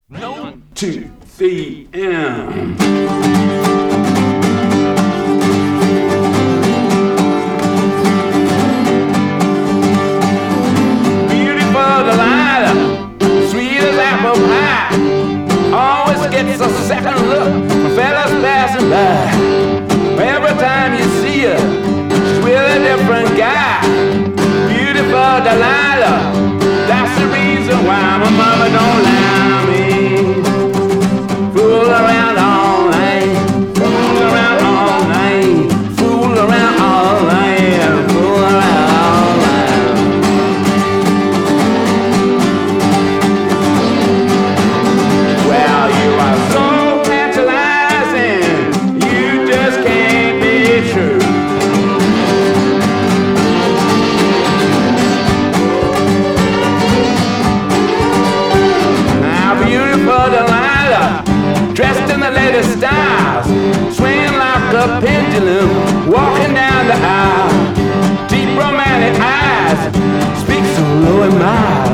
1, 2, 3, and beautiful Delilah, sweet as apple pie, always gets a second look from fellas passing by. Every time you see her, she's with a different guy. Beautiful Delilah, that's the reason why my mama don't allow me. Fool around all night, fool around all night, fool around all night, fool around all night. Well, you are so tantalizing, you just can't be true. Now, beautiful Delilah, dressed in the latest styles, swinging like a pendulum, walking down the aisle. Deep romantic eyes, speak so low and mild.